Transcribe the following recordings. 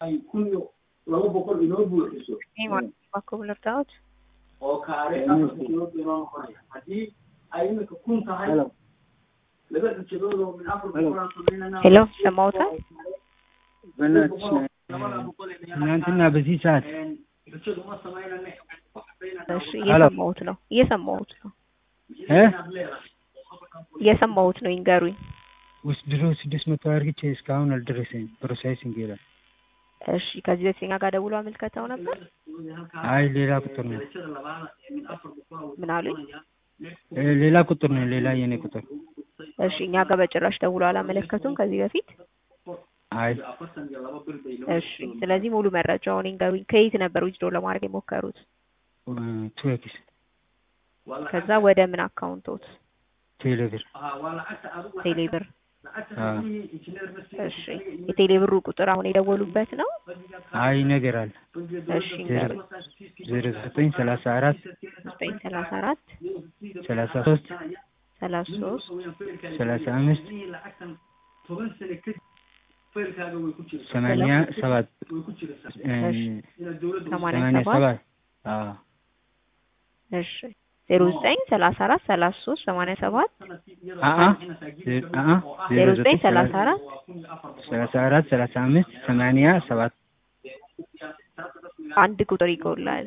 ay kunyo laba boqol inoo buuxiso waa ku laftaad oo kaare afar kilo inoo qoray hadii ay imika kun tahay laga jiro min afar boqol sameynana hello samota እናንተና በዚህ ሰዓት እየሰማሁት ነው ይንገሩኝ ውስጥ ድሮ 600 አርግቼ እስካሁን አልደረሰኝ ፕሮሰሲንግ ይላል እሺ ከዚህ በፊት ጋር ደውሎ አመልከተው ነበር አይ ሌላ ቁጥር ነው ምን አሉኝ ሌላ ቁጥር ነው ሌላ የኔ ቁጥር እሺ እኛ ጋር በጭራሽ ደውሎ አላመለከቱም ከዚህ በፊት አይ እሺ ስለዚህ ሙሉ መረጃውን ይንገሩኝ ከየት ነበር ዊዝድሮ ለማድረግ የሞከሩት ትዌክስ ከዛ ወደ ምን አካውንቶት ቴሌብር እሺ የቴሌብሩ ቁጥር አሁን የደወሉበት ነው አይ ነገር አለ እሺ 0934 33 35 87 እሺ 0934 33 87 0934 35 87 አንድ ቁጥር ይቆላል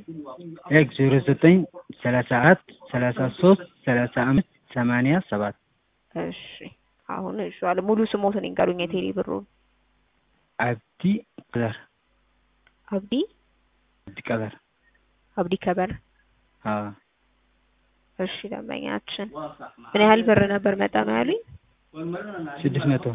0934 33 35 87 እሺ አሁን እሺ አለ ሙሉ ስሞትን ይንገሩኝ የቴሌ ብሩን አብዲ ከበር አብዲ ከበር እሺ ደምበኛችን ምን ያህል ብር ነበር መጣ ነው ያሉኝ 600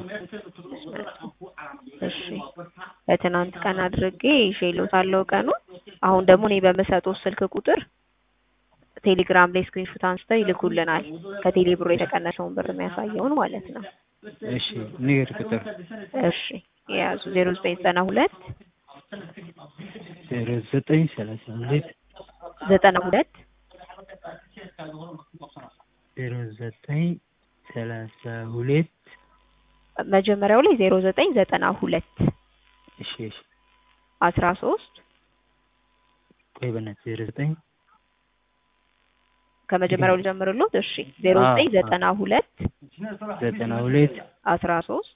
እሺ በትናንት ቀን አድርጌ ይዤልዎታለሁ ቀኑ አሁን ደግሞ እኔ በመሰጠው ስልክ ቁጥር ቴሌግራም ላይ ስክሪንሾት አንስተው ይልኩልናል ከቴሌ ብሩ የተቀነሰውን ብር የሚያሳየውን ማለት ነው እሺ ንገር ቁጥር እሺ ያዙ 0992 መጀመሪያው ላይ 0992 እሺ 13 ቆይ በእናትህ 09 ከመጀመሪያው ልጀምርልዎት እሺ 0992 13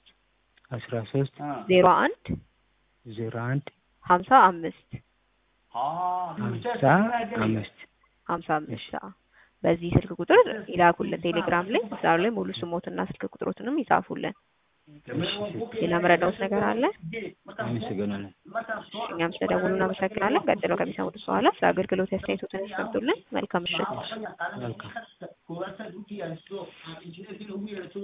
01 55 በዚህ ስልክ ቁጥር ይላኩልን ቴሌግራም ላይ እዛው ላይ ሙሉ ስሞትና ስልክ ቁጥሮትንም ይጻፉልን ለመረዳውት ነገር አለ አመሰግናለሁ እኛም ስለደወሉና አመሰግናለን ቀጥሎ ከሚሰሙት በኋላ ስለ አገልግሎት ያስተያየቱን ይሰጡልን መልካም ምሽት